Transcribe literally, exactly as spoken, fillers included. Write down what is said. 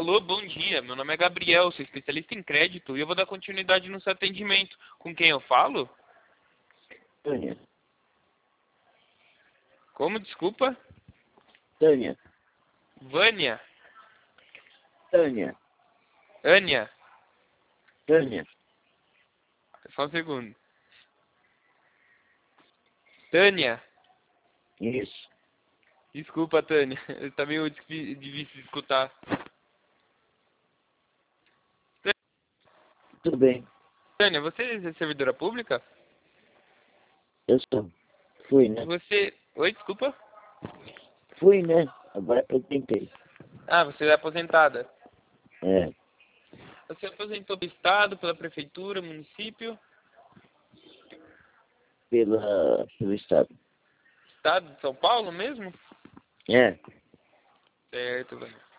Alô, bom dia. Meu nome é Gabriel, sou especialista em crédito e eu vou dar continuidade no seu atendimento. Com quem eu falo? Tânia. Como? Desculpa? Tânia. Vânia? Tânia. Ania? Tânia. Só um segundo. Tânia? Isso. Desculpa, Tânia. Tá meio difí- difícil de escutar. Tudo bem. Tânia, você é servidora pública? Eu sou. Fui, né? Você... Oi, desculpa? Fui, né? Agora eu tentei. Ah, você é aposentada. É. Você aposentou pelo Estado, pela Prefeitura, município? Pela, pelo Estado. Estado de São Paulo mesmo? É. Certo, Vânia.